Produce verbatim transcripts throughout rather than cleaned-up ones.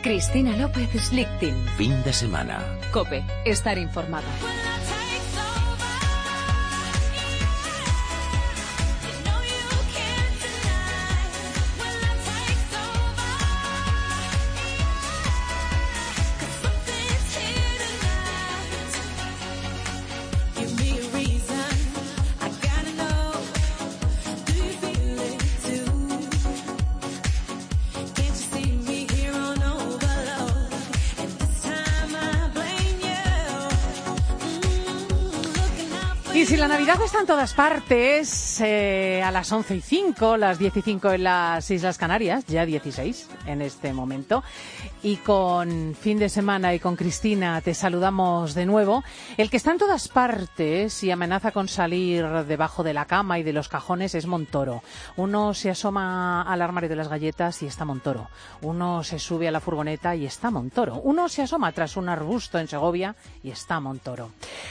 Cristina López Slichting. Fin de semana. COPE. Estar informado. Y si la Navidad está en todas partes, eh, a las once y cinco, las diez y cinco en las Islas Canarias, ya dieciséis en este momento, y con fin de semana y con Cristina te saludamos de nuevo. El que está en todas partes y amenaza con salir debajo de la cama y de los cajones es Montoro. Uno se asoma al armario de las galletas y está Montoro. Uno se sube a la furgoneta y está Montoro. Uno se asoma tras un arbusto en Segovia y está Montoro.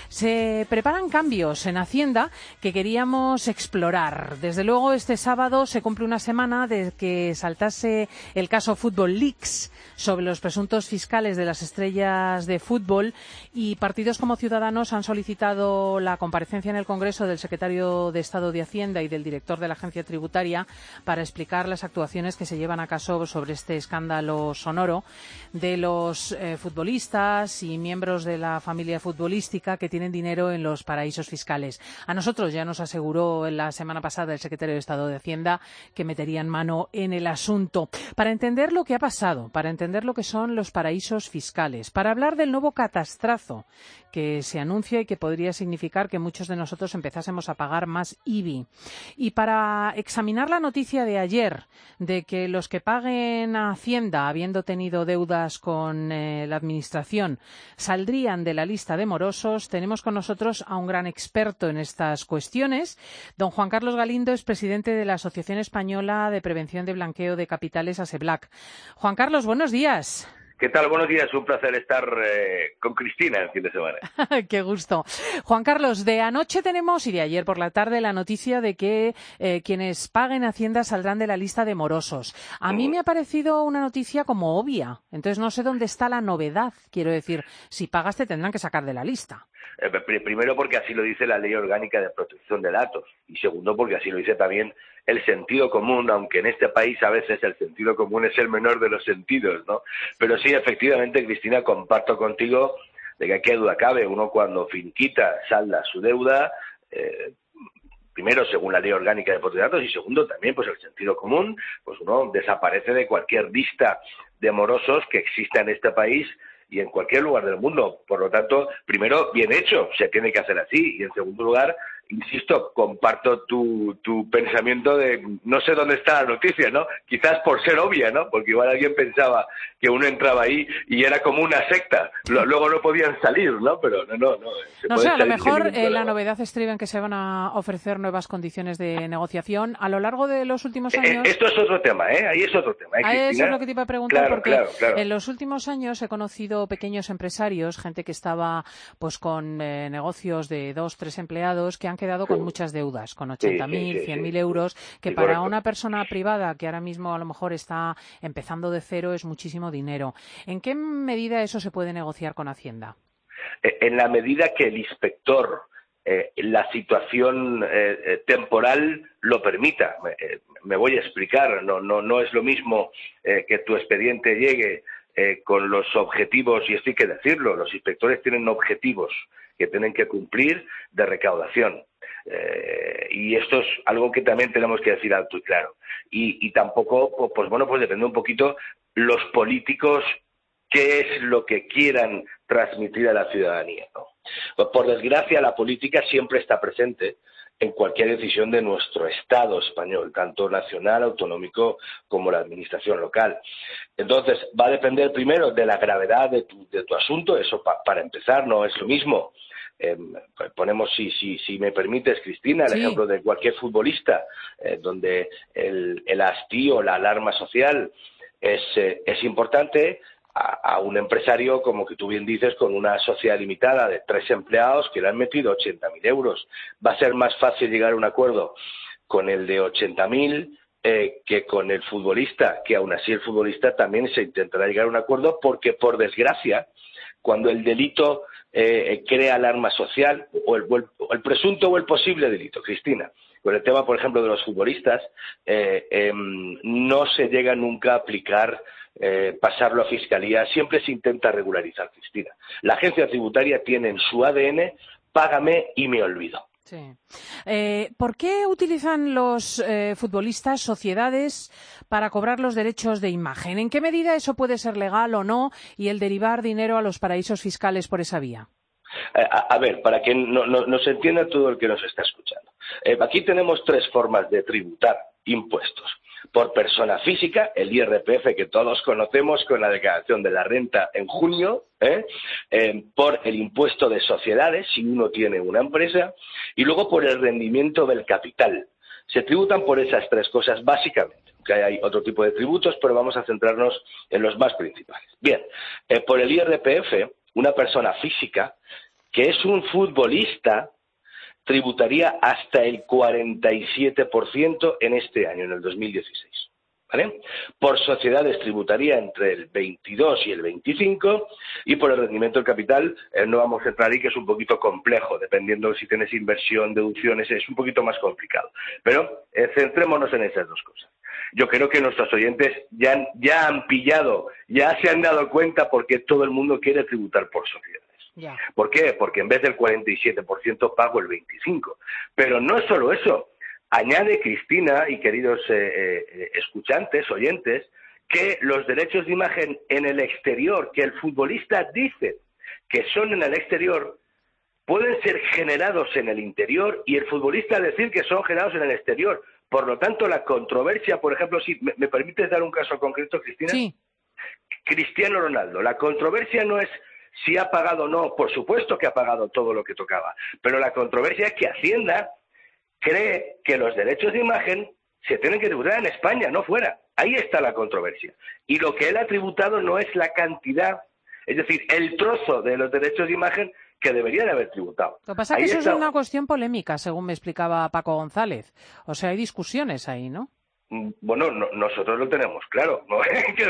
Se preparan cambios en Hacienda que queríamos explorar. Desde luego, este sábado se cumple una semana de que saltase el caso Football Leaks sobre los presuntos fiscales de las estrellas de fútbol, y partidos como Ciudadanos han solicitado la comparecencia en el Congreso del secretario de Estado de Hacienda y del director de la Agencia Tributaria para explicar las actuaciones que se llevan a cabo sobre este escándalo sonoro de los eh, futbolistas y miembros de la familia futbolística que tienen dinero en los paraísos fiscales. A nosotros ya nos aseguró en la semana pasada el secretario de Estado de Hacienda que meterían mano en el asunto. Para entender lo que ha pasado, para entender lo que son los paraísos fiscales, para hablar del nuevo catastrazo que se anuncia y que podría significar que muchos de nosotros empezásemos a pagar más I B I, y para examinar la noticia de ayer de que los que paguen a Hacienda habiendo tenido deudas con eh, la Administración saldrían de la lista de morosos, tenemos con nosotros a un gran experto en estas cuestiones. Don Juan Carlos Galindo es presidente de la Asociación Española de Prevención de Blanqueo de Capitales, ASEBLAC. Juan Carlos, buenos días. ¿Qué tal? Buenos días. Un placer estar eh, con Cristina el fin de semana. Qué gusto. Juan Carlos, de anoche tenemos y de ayer por la tarde la noticia de que eh, quienes paguen Hacienda saldrán de la lista de morosos. A mí me ha parecido una noticia como obvia. Entonces no sé dónde está la novedad. Quiero decir, si pagas te tendrán que sacar de la lista. Eh, primero porque así lo dice la Ley Orgánica de Protección de Datos. Y segundo porque así lo dice también el sentido común, aunque en este país a veces el sentido común es el menor de los sentidos, ¿no? Pero sí, efectivamente, Cristina, comparto contigo de que qué duda cabe, uno cuando finiquita, salda su deuda, eh, primero según la Ley Orgánica de Protección de Datos y segundo también pues el sentido común, pues uno desaparece de cualquier lista de morosos que exista en este país y en cualquier lugar del mundo. Por lo tanto, primero, bien hecho, se tiene que hacer así. Y en segundo lugar, insisto, comparto tu, tu pensamiento de no sé dónde está la noticia, ¿no? Quizás por ser obvia, ¿no? Porque igual alguien pensaba que uno entraba ahí y era como una secta. Luego no podían salir, ¿no? Pero no, no, no. Se no sé, a lo mejor eh, la novedad estriba en que se van a ofrecer nuevas condiciones de negociación. A lo largo de los últimos años... Eh, esto es otro tema, ¿eh? Ahí es otro tema. ¿eh, Cristina? Eso es lo que te iba a preguntar, claro, porque claro, claro. en los últimos años he conocido pequeños empresarios, gente que estaba pues con eh, negocios de dos, tres empleados, que han quedado con muchas deudas, con ochenta mil, sí, sí, cien mil sí, euros, que sí, para correcto. una persona privada que ahora mismo a lo mejor está empezando de cero es muchísimo dinero. ¿En qué medida eso se puede negociar con Hacienda? En la medida que el inspector, eh, la situación eh, temporal lo permita. Eh, me voy a explicar, no, no, no es lo mismo eh, que tu expediente llegue eh, con los objetivos, y esto hay que decirlo, los inspectores tienen objetivos que tienen que cumplir de recaudación. Eh, y esto es algo que también tenemos que decir alto y claro. Y, y tampoco, pues, pues bueno, pues depende un poquito los políticos qué es lo que quieran transmitir a la ciudadanía, ¿no? Pues por desgracia, la política siempre está presente en cualquier decisión de nuestro Estado español, tanto nacional, autonómico, como la administración local. Entonces, va a depender primero de la gravedad de tu, de tu asunto, eso pa, para empezar no es lo mismo. Eh, ponemos, si, si, si me permites, Cristina, el sí. ejemplo de cualquier futbolista, eh, donde el, el hastío, la alarma social es, eh, es importante. A, a un empresario, como que tú bien dices, con una sociedad limitada de tres empleados que le han metido ochenta mil euros. Va a ser más fácil llegar a un acuerdo con el de ochenta mil eh, que con el futbolista, que aún así el futbolista también se intentará llegar a un acuerdo, porque por desgracia, cuando el delito eh, crea alarma social, o el, o el presunto o el posible delito, Cristina, con el tema, por ejemplo, de los futbolistas, eh, eh, no se llega nunca a aplicar, eh, pasarlo a Fiscalía, siempre se intenta regularizar, Cristina. La agencia tributaria tiene en su A D N, págame y me olvido. Sí. Eh, ¿Por qué utilizan los eh, futbolistas sociedades para cobrar los derechos de imagen? ¿En qué medida eso puede ser legal o no y el derivar dinero a los paraísos fiscales por esa vía? A, a ver, para que no, no, nos entienda todo el que nos está escuchando. Eh, aquí tenemos tres formas de tributar impuestos. Por persona física, el I R P F que todos conocemos con la declaración de la renta en junio, ¿eh? Eh, por el impuesto de sociedades, si uno tiene una empresa, y luego por el rendimiento del capital. Se tributan por esas tres cosas básicamente, que hay otro tipo de tributos, pero vamos a centrarnos en los más principales. Bien, eh, por el I R P F, una persona física que es un futbolista tributaría hasta el cuarenta y siete por ciento en este año, en el dos mil dieciséis. ¿Vale? Por sociedades tributaría entre el veintidós y el veinticinco, y por el rendimiento del capital eh, no vamos a entrar ahí, que es un poquito complejo, dependiendo si tienes inversión, deducciones, es un poquito más complicado. Pero eh, centrémonos en esas dos cosas. Yo creo que nuestros oyentes ya han, ya han pillado, ya se han dado cuenta porque todo el mundo quiere tributar por sociedades. Ya. ¿Por qué? Porque en vez del cuarenta y siete por ciento pago el veinticinco por ciento. Pero no es solo eso. Añade Cristina y queridos eh, eh, escuchantes, oyentes, que los derechos de imagen en el exterior, que el futbolista dice que son en el exterior, pueden ser generados en el interior y el futbolista decir que son generados en el exterior. Por lo tanto, la controversia, por ejemplo, si me, ¿me permites dar un caso concreto, Cristina? Sí. Cristiano Ronaldo. La controversia no es si ha pagado o no, por supuesto que ha pagado todo lo que tocaba, pero la controversia es que Hacienda cree que los derechos de imagen se tienen que tributar en España, no fuera. Ahí está la controversia. Y lo que él ha tributado no es la cantidad, es decir, el trozo de los derechos de imagen que debería de haber tributado. Lo que pasa es que ahí eso está... es una cuestión polémica, según me explicaba Paco González. O sea, hay discusiones ahí, ¿no? Bueno, no, nosotros lo tenemos claro, ¿no?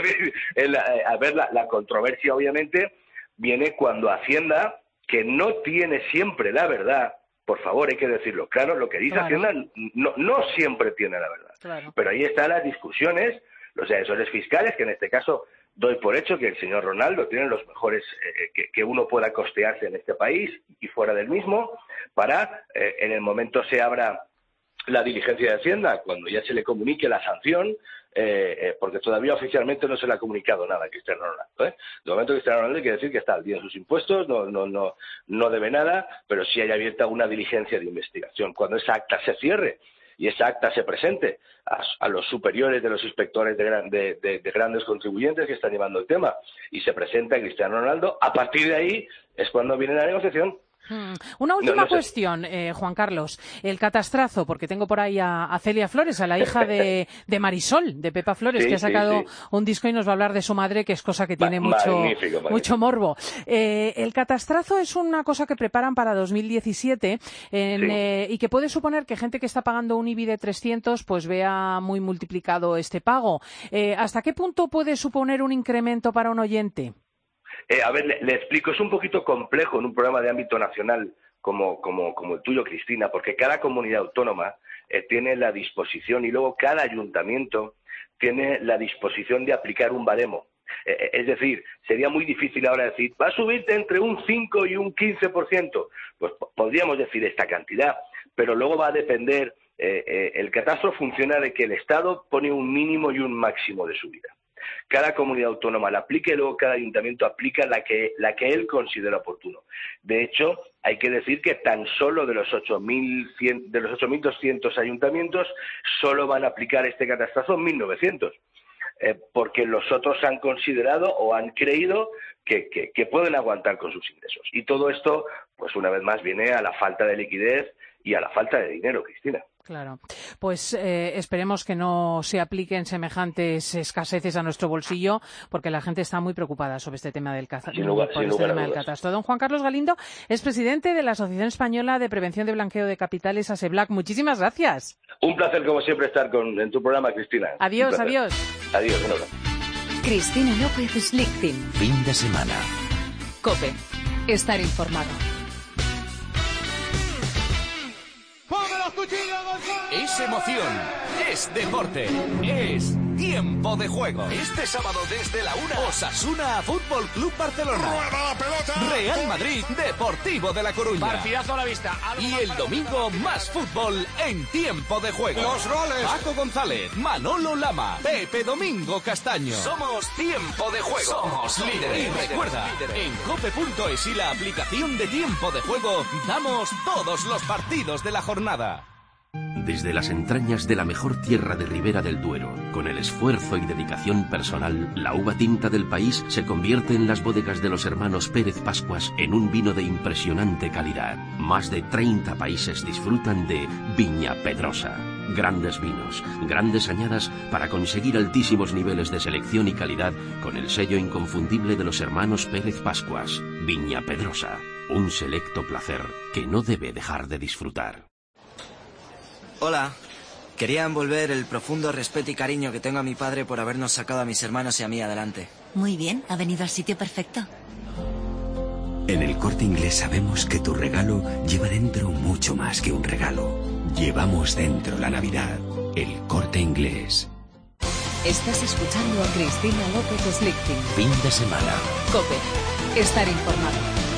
el, a ver, la, la controversia obviamente viene cuando Hacienda, que no tiene siempre la verdad, por favor, hay que decirlo claro, lo que dice Claro. Hacienda no, no siempre tiene la verdad. Claro. Pero ahí están las discusiones, los asesores fiscales, que en este caso doy por hecho que el señor Ronaldo tiene los mejores eh, que, que uno pueda costearse en este país y fuera del mismo, para, eh, en el momento se abra la diligencia de Hacienda, cuando ya se le comunique la sanción, eh, eh, porque todavía oficialmente no se le ha comunicado nada a Cristiano Ronaldo. ¿eh? De momento, Cristiano Ronaldo quiere decir que está al día de sus impuestos, no, no, no, no debe nada, pero sí hay abierta una diligencia de investigación. Cuando esa acta se cierre y esa acta se presente a, a los superiores de los inspectores de, gran, de, de, de grandes contribuyentes que están llevando el tema y se presenta a Cristiano Ronaldo, a partir de ahí es cuando viene la negociación. Hmm. Una última no, no sé. cuestión, eh, Juan Carlos. El catastrazo, porque tengo por ahí a, a Celia Flores, a la hija de, de Marisol, de Pepa Flores, Sí, que ha sacado sí, sí. un disco y nos va a hablar de su madre, que es cosa que tiene Ma- mucho, magnífico, magnífico. mucho morbo. Eh, el catastrazo es una cosa que preparan para dos mil diecisiete en, Sí. eh, y que puede suponer que gente que está pagando un I B I de trescientos pues vea muy multiplicado este pago. Eh, ¿Hasta qué punto puede suponer un incremento para un oyente? Eh, a ver, le, le explico, es un poquito complejo en un programa de ámbito nacional como, como, como el tuyo, Cristina, porque cada comunidad autónoma eh, tiene la disposición y luego cada ayuntamiento tiene la disposición de aplicar un baremo. Eh, es decir, sería muy difícil ahora decir, va a subirte entre un cinco y un quince por ciento. Pues podríamos decir esta cantidad, pero luego va a depender, eh, eh, el catastro funciona de que el Estado pone un mínimo y un máximo de subida. Cada comunidad autónoma la aplica y luego cada ayuntamiento aplica la que, la que él considera oportuno. De hecho, hay que decir que tan solo de los ocho mil cien, de los ocho mil doscientos ayuntamientos solo van a aplicar este catastrazo mil novecientos, eh, porque los otros han considerado o han creído que, que, que pueden aguantar con sus ingresos. Y todo esto, pues una vez más, viene a la falta de liquidez y a la falta de dinero, Cristina. Claro. Pues eh, esperemos que no se apliquen semejantes escaseces a nuestro bolsillo, porque la gente está muy preocupada sobre este tema del, caza- Sin lugar, por sin este lugar tema a del dudas. catastro. Don Juan Carlos Galindo es presidente de la Asociación Española de Prevención de Blanqueo de Capitales, ASEBLAC. Muchísimas gracias. Un placer, como siempre, estar con, en tu programa, Cristina. Adiós, adiós. Adiós, un abrazo. Cristina López Slichting. Fin de semana. COPE. Estar informado. Es emoción, es deporte, es tiempo de juego. Este sábado desde la una, Osasuna Fútbol Club Barcelona. ¡Rueda la pelota! Real Madrid Deportivo de La Coruña. Partidazo a la vista. Algo Y más el para domingo pensar. más fútbol en tiempo de juego. Los goles. Paco González, Manolo Lama, Pepe Domingo Castaño. Somos tiempo de juego. Somos líderes. Y recuerda, en cope punto es y la aplicación de tiempo de juego, damos todos los partidos de la jornada. Desde las entrañas de la mejor tierra de Ribera del Duero, con el esfuerzo y dedicación personal, la uva tinta del país se convierte en las bodegas de los hermanos Pérez Pascuas en un vino de impresionante calidad. Más de treinta países disfrutan de Viña Pedrosa. Grandes vinos, grandes añadas para conseguir altísimos niveles de selección y calidad con el sello inconfundible de los hermanos Pérez Pascuas. Viña Pedrosa, un selecto placer que no debe dejar de disfrutar. Hola. Quería envolver el profundo respeto y cariño que tengo a mi padre por habernos sacado a mis hermanos y a mí adelante. Muy bien, ha venido al sitio perfecto. En El Corte Inglés sabemos que tu regalo lleva dentro mucho más que un regalo. Llevamos dentro la Navidad. El Corte Inglés. Estás escuchando a Cristina López Slichting. Fin de semana. COPE. Estar informado.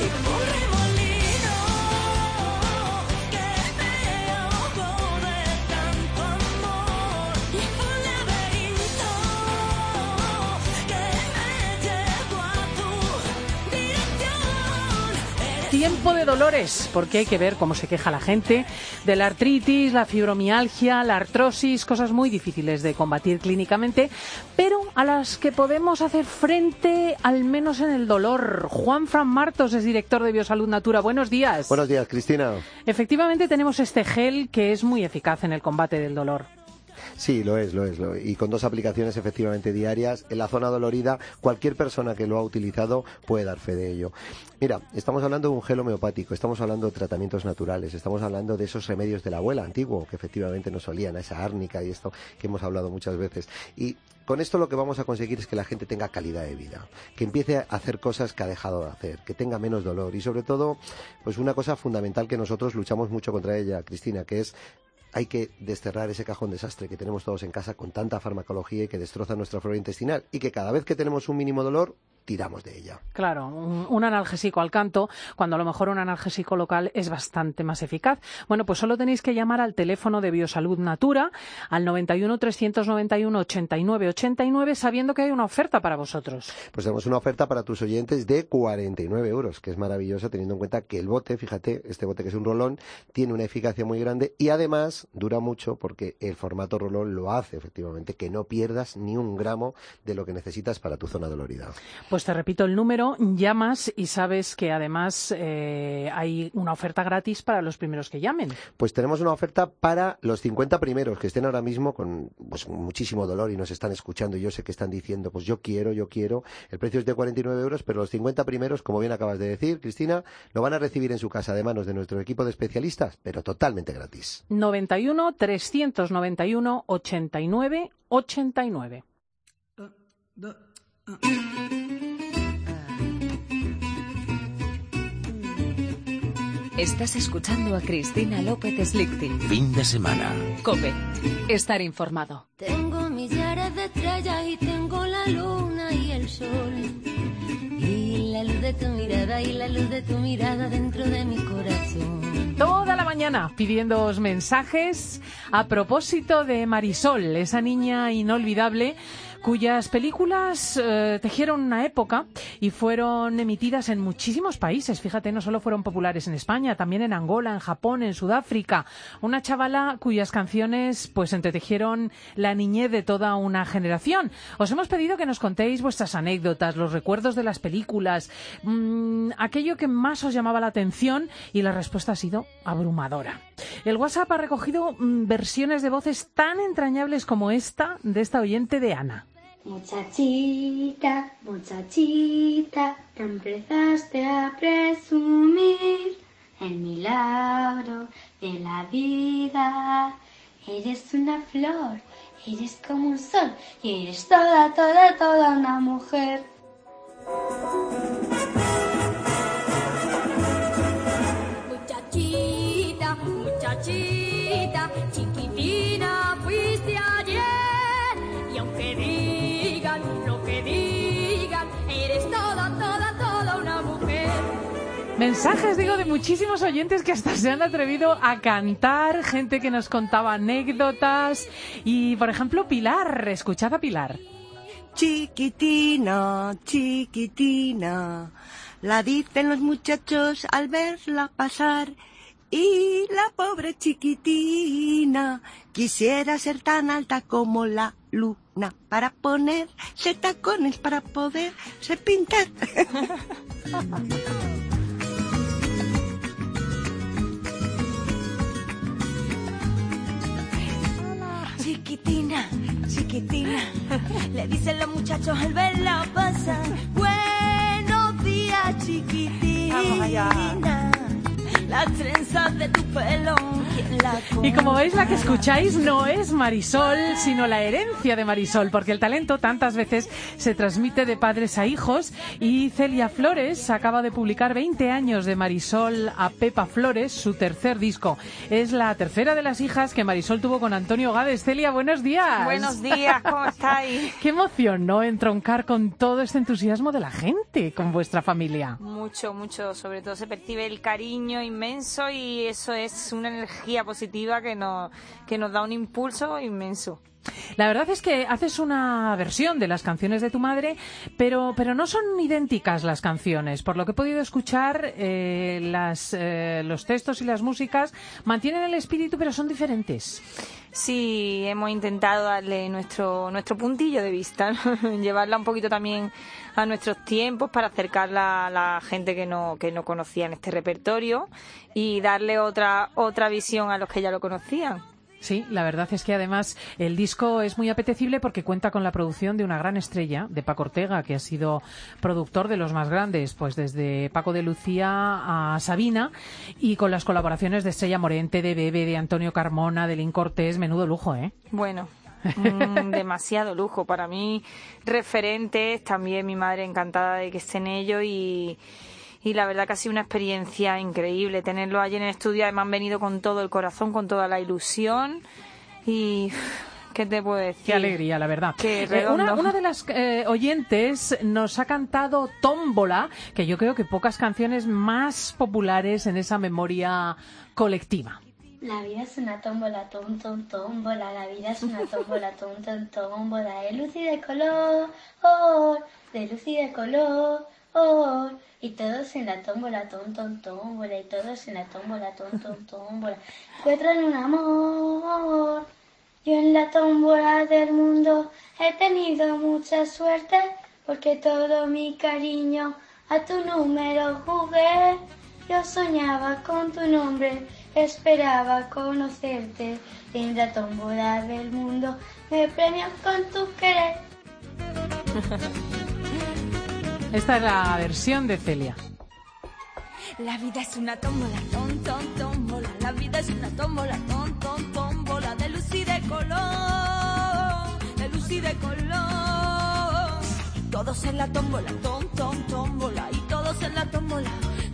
Tiempo de dolores, porque hay que ver cómo se queja la gente de la artritis, la fibromialgia, la artrosis, cosas muy difíciles de combatir clínicamente, pero a las que podemos hacer frente al menos en el dolor. Juan Fran Martos es director de Biosalud Natura. Buenos días. Buenos días, Cristina. Efectivamente tenemos este gel que es muy eficaz en el combate del dolor. Sí, lo es, lo es, lo es. Y con dos aplicaciones efectivamente diarias en la zona dolorida, cualquier persona que lo ha utilizado puede dar fe de ello. Mira, estamos hablando de un gel homeopático, estamos hablando de tratamientos naturales, estamos hablando de esos remedios de la abuela antiguo que efectivamente nos olían a esa árnica y esto que hemos hablado muchas veces. Y con esto lo que vamos a conseguir es que la gente tenga calidad de vida, que empiece a hacer cosas que ha dejado de hacer, que tenga menos dolor y sobre todo, pues una cosa fundamental que nosotros luchamos mucho contra ella, Cristina, que es hay que desterrar ese cajón desastre que tenemos todos en casa con tanta farmacología y que destroza nuestra flora intestinal y que cada vez que tenemos un mínimo dolor tiramos de ella. Claro, un, un analgésico al canto, cuando a lo mejor un analgésico local es bastante más eficaz. Bueno, pues solo tenéis que llamar al teléfono de Biosalud Natura, al noventa y uno, trescientos noventa y uno, ochenta y nueve ochenta y nueve, sabiendo que hay una oferta para vosotros. Pues tenemos una oferta para tus oyentes de cuarenta y nueve euros, que es maravillosa teniendo en cuenta que el bote, fíjate, este bote que es un rolón, tiene una eficacia muy grande y además dura mucho porque el formato rolón lo hace efectivamente, que no pierdas ni un gramo de lo que necesitas para tu zona dolorida. Pues te repito el número, llamas y sabes que además eh, hay una oferta gratis para los primeros que llamen. Pues tenemos una oferta para los cincuenta primeros que estén ahora mismo con pues, muchísimo dolor y nos están escuchando y yo sé que están diciendo, pues yo quiero, yo quiero. El precio es de cuarenta y nueve euros, pero los cincuenta primeros, como bien acabas de decir, Cristina, lo van a recibir en su casa de manos de nuestro equipo de especialistas, pero totalmente gratis. noventa y uno, trescientos noventa y uno, ochenta y nueve ochenta y nueve. Estás escuchando a Cristina López Slichting. Fin de semana. COPE. Estar informado. Tengo millares de estrellas y tengo la luna y el sol. Y la luz de tu mirada y la luz de tu mirada dentro de mi corazón. Toda la mañana pidiéndoos mensajes a propósito de Marisol, esa niña inolvidable cuyas películas eh, tejieron una época y fueron emitidas en muchísimos países. Fíjate, no solo fueron populares en España, también en Angola, en Japón, en Sudáfrica. Una chavala cuyas canciones pues entretejieron la niñez de toda una generación. Os hemos pedido que nos contéis vuestras anécdotas, los recuerdos de las películas, mmm, aquello que más os llamaba la atención, y la respuesta ha sido abrumadora. El WhatsApp ha recogido mmm, versiones de voces tan entrañables como esta de esta oyente de Ana. Muchachita, muchachita, te empezaste a presumir el milagro de la vida. Eres una flor, eres como un sol y eres toda, toda, toda una mujer. Muchachita, muchachita, chiquitina fuiste ayer, y aunque digan lo que digan, eres toda, toda, toda una mujer. Mensajes, digo, de muchísimos oyentes que hasta se han atrevido a cantar, gente que nos contaba anécdotas. Y, por ejemplo, Pilar, escuchad a Pilar. Chiquitina, chiquitina, la dicen los muchachos al verla pasar. Y la pobre chiquitina quisiera ser tan alta como la luna para ponerse tacones para poderse pintar. Chiquitina, chiquitina, le dicen los muchachos al verla pasar. Buenos días, chiquitina. Las trenzas de tu pelo, ¿quién la Y como veis, la que escucháis no es Marisol, sino la herencia de Marisol, porque el talento tantas veces se transmite de padres a hijos. Y Celia Flores acaba de publicar veinte años de Marisol a Pepa Flores, su tercer disco. Es la tercera de las hijas que Marisol tuvo con Antonio Gades. Celia, buenos días. Buenos días, ¿cómo estáis? Qué emoción, ¿no?, entroncar con todo este entusiasmo de la gente, con vuestra familia. Mucho, mucho, sobre todo se percibe el cariño inmenso, y eso es una energía positiva que nos, que nos da un impulso inmenso. La verdad es que haces una versión de las canciones de tu madre, pero, pero no son idénticas las canciones. Por lo que he podido escuchar, eh, las, eh, los textos y las músicas mantienen el espíritu, pero son diferentes. Sí, hemos intentado darle nuestro nuestro puntillo de vista, ¿no? Llevarla un poquito también a nuestros tiempos para acercarla a la gente que no que no conocían este repertorio y darle otra otra visión a los que ya lo conocían. Sí, la verdad es que además el disco es muy apetecible porque cuenta con la producción de una gran estrella, de Paco Ortega, que ha sido productor de los más grandes, pues desde Paco de Lucía a Sabina, y con las colaboraciones de Estrella Morente, de Bebe, de Antonio Carmona, de Lin Cortés. Menudo lujo, ¿eh? Bueno, mm, demasiado lujo. Para mí, referentes, también mi madre encantada de que esté en ello, y... Y la verdad que ha sido una experiencia increíble tenerlo allí en el estudio. Además han venido con todo el corazón, con toda la ilusión. Y ¿qué te puedo decir? Qué alegría, la verdad. Qué eh, una, una de las eh, oyentes nos ha cantado Tómbola, que yo creo que pocas canciones más populares en esa memoria colectiva. La vida es una tómbola, tom, tom, tómbola. La vida es una tómbola, tom, tom, tómbola. De luz y de color, oh, de luz y de color, oh. Y todos en la tómbola, tom, tom, tómbola. Y todos en la tómbola, tom, tom, tómbola. Encuentran un amor. Yo en la tómbola del mundo he tenido mucha suerte, porque todo mi cariño a tu número jugué. Yo soñaba con tu nombre, esperaba conocerte. En la tómbola del mundo me premian con tu querer. Esta es la versión de Celia. La vida es una tómbola, tom, tom, tómbola. La vida es una tómbola, tom, tom, tómbola. De luz y de color, de luz y de color. Y todos en la tómbola, tom, tom, tómbola. Y todos en la tómbola,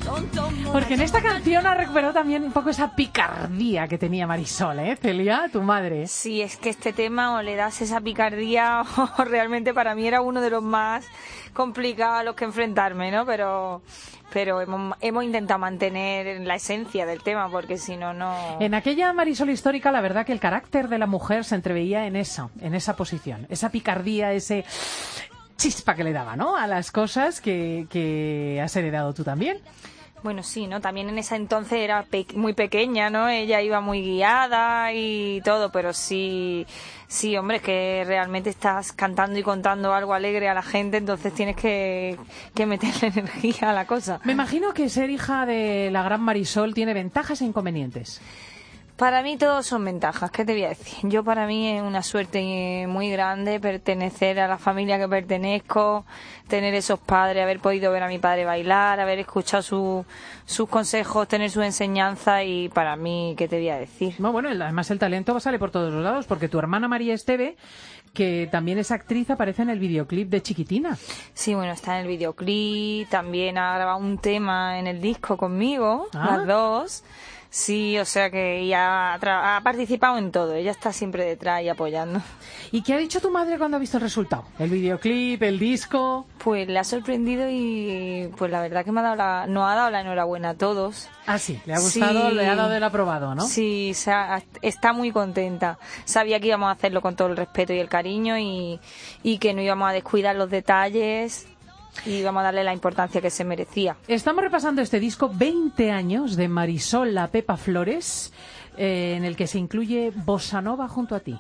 Porque en esta canción ha recuperado también un poco esa picardía que tenía Marisol, ¿eh, Celia, tu madre? Sí, es que este tema o le das esa picardía o realmente para mí era uno de los más complicados a los que enfrentarme, ¿no? Pero... pero hemos, hemos intentado mantener la esencia del tema, porque si no, no... En aquella Marisol histórica, la verdad que el carácter de la mujer se entreveía en esa, en esa posición, esa picardía, ese chispa que le daba, ¿no?, a las cosas que, que has heredado tú también. Bueno, sí, ¿no? También en ese entonces era pe- muy pequeña, ¿no? Ella iba muy guiada y todo, pero sí, sí, hombre, es que realmente estás cantando y contando algo alegre a la gente, entonces tienes que, que meterle energía a la cosa. Me imagino que ser hija de la gran Marisol tiene ventajas e inconvenientes. Para mí todos son ventajas, ¿qué te voy a decir? Yo para mí es una suerte muy grande pertenecer a la familia que pertenezco, tener esos padres, haber podido ver a mi padre bailar, haber escuchado su, sus consejos, tener sus enseñanzas y para mí, ¿qué te voy a decir? No, bueno, además el talento sale por todos los lados porque tu hermana María Esteve, que también es actriz, aparece en el videoclip de Chiquitina. Sí, bueno, está en el videoclip, también ha grabado un tema en el disco conmigo, ¿Ah? las dos. Sí, o sea que ella ha, tra- ha participado en todo, ella está siempre detrás y apoyando. ¿Y qué ha dicho tu madre cuando ha visto el resultado? ¿El videoclip, el disco? Pues le ha sorprendido y pues la verdad que me ha dado la, nos ha dado la enhorabuena a todos. Ah, sí, le ha gustado, Sí. le ha dado el aprobado, ¿no? Sí, se ha- está muy contenta. Sabía que íbamos a hacerlo con todo el respeto y el cariño y, y que no íbamos a descuidar los detalles y íbamos a darle la importancia que se merecía. Estamos repasando este disco, veinte años de Marisol La Pepa Flores, eh, en el que se incluye Bossa Nova junto a ti.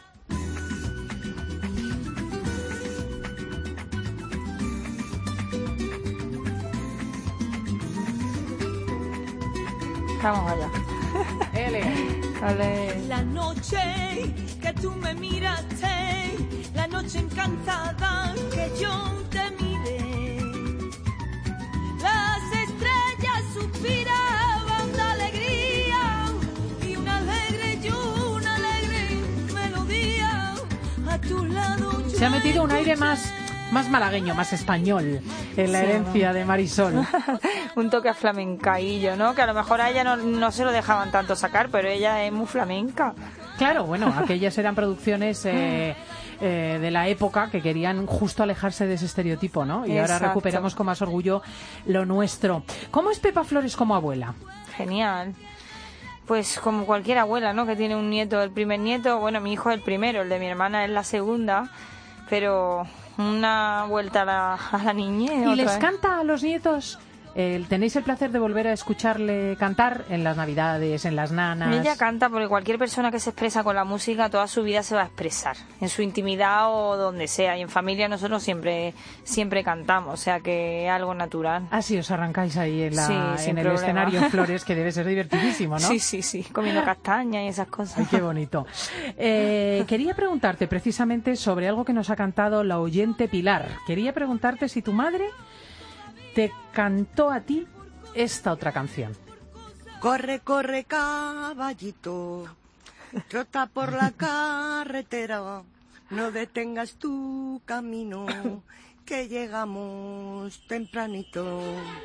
Vamos allá. Ele. Vale. La noche que tú me miraste, la noche encantada que yo te miré, las estrellas suspiraban de alegría y una alegre y una alegre melodía a tu lado. Se ha metido un aire más, más malagueño, más español en la Sí, herencia ¿no? de Marisol. Un toque flamencaillo, ¿no? Que a lo mejor a ella no, no se lo dejaban tanto sacar, pero ella es muy flamenca. Claro, bueno, aquellas eran producciones eh, eh, de la época que querían justo alejarse de ese estereotipo, ¿no? Y ahora Exacto. recuperamos con más orgullo lo nuestro. ¿Cómo es Pepa Flores como abuela? Genial. Pues como cualquier abuela, ¿no? Que tiene un nieto, el primer nieto, bueno, mi hijo es el primero, el de mi hermana es la segunda, pero una vuelta a la, a la niñez. ¿Y otra les vez. canta a los nietos? Eh, ¿Tenéis el placer de volver a escucharle cantar en las Navidades, en las nanas? Ella canta porque cualquier persona que se expresa con la música toda su vida se va a expresar, en su intimidad o donde sea. Y en familia nosotros siempre siempre cantamos, o sea que es algo natural. Ah, sí, os arrancáis ahí en, la, Sí, en sin el problema. escenario Flores, que debe ser divertidísimo, ¿no? Sí, sí, sí, comiendo castañas y esas cosas. Ay, qué bonito. Eh, quería preguntarte precisamente sobre algo que nos ha cantado la oyente Pilar. Quería preguntarte si tu madre te cantó a ti esta otra canción. Corre, corre, caballito, trota por la carretera, no detengas tu camino, que llegamos tempranito.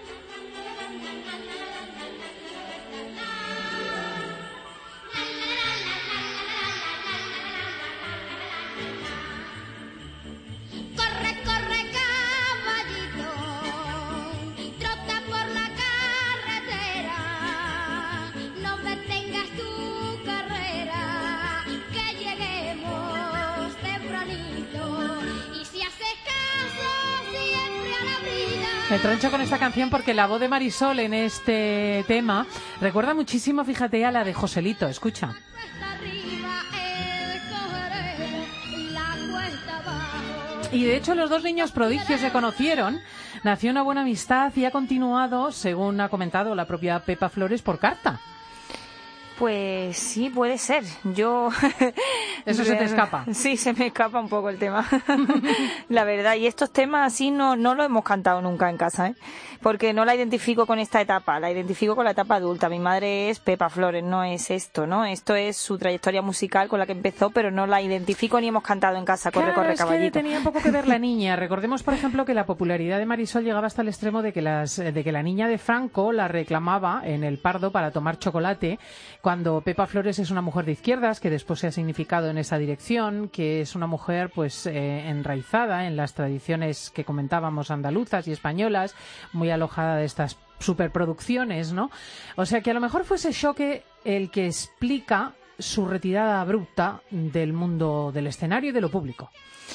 Corre, corre, caballito, trota por la carretera, no detengas tu carrera, que lleguemos tempranito, y si haces caso siempre a la vida. Me troncho con esta canción porque la voz de Marisol en este tema recuerda muchísimo, fíjate, a la de Joselito. Escucha. Cuesta arriba el cogeré, la cuesta abajo. Y de hecho los dos niños prodigios se conocieron, nació una buena amistad y ha continuado, según ha comentado la propia Pepa Flores, por carta. Pues sí, puede ser. Yo Eso se te escapa. Sí, se me escapa un poco el tema. La verdad, y estos temas así no, no los hemos cantado nunca en casa, ¿eh? Porque no la identifico con esta etapa, la identifico con la etapa adulta. Mi madre es Pepa Flores, no es esto, ¿no? Esto es su trayectoria musical con la que empezó, pero no la identifico ni hemos cantado en casa. Corre, claro, corre, es caballito. Que tenía poco que ver la niña. Recordemos, por ejemplo, que la popularidad de Marisol llegaba hasta el extremo de que, las, de que la niña de Franco la reclamaba en El Pardo para tomar chocolate, cuando Pepa Flores es una mujer de izquierdas, que después se ha significado en esa dirección, que es una mujer pues eh, enraizada en las tradiciones que comentábamos andaluzas y españolas, muy alojada de estas superproducciones, ¿no? O sea que a lo mejor fue ese choque el que explica su retirada abrupta del mundo del escenario y de lo público.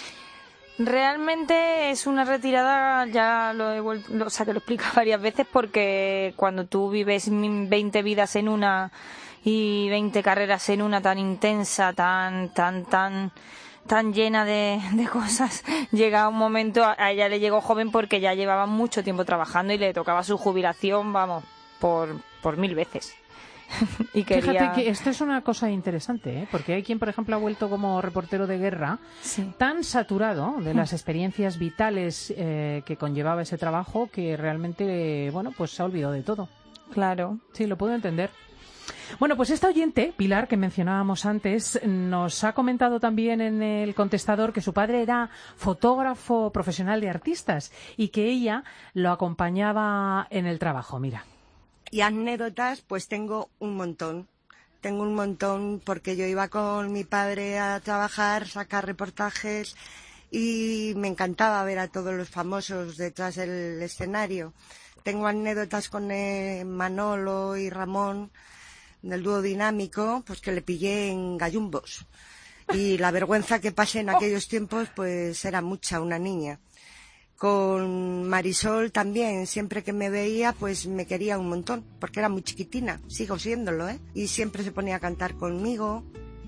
Realmente es una retirada, ya lo he vuelto, o sea que lo explico varias veces, porque cuando tú vives veinte vidas en una y veinte carreras en una, tan intensa, tan, tan, tan... tan llena de, de cosas, llega un momento, a ella le llegó joven porque ya llevaba mucho tiempo trabajando y le tocaba su jubilación, vamos, por, por mil veces. Y quería... Fíjate que esto es una cosa interesante, ¿eh? Porque hay quien, por ejemplo, ha vuelto como reportero de guerra, sí, tan saturado de las experiencias vitales eh, que conllevaba ese trabajo, que realmente, bueno, pues se ha olvidado de todo. Claro. Sí, lo puedo entender. Bueno, pues esta oyente, Pilar, que mencionábamos antes, nos ha comentado también en el contestador que su padre era fotógrafo profesional de artistas y que ella lo acompañaba en el trabajo. Mira. Y anécdotas, pues tengo un montón. Tengo un montón porque yo iba con mi padre a trabajar, sacar reportajes y me encantaba ver a todos los famosos detrás del escenario. Tengo anécdotas con eh, Manolo y Ramón, del dúo dinámico, pues que le pillé en gallumbos. Y la vergüenza que pasé en aquellos tiempos, pues era mucha, una niña. Con Marisol también, siempre que me veía, pues me quería un montón, porque era muy chiquitina, sigo siéndolo, ¿eh? Y siempre se ponía a cantar conmigo.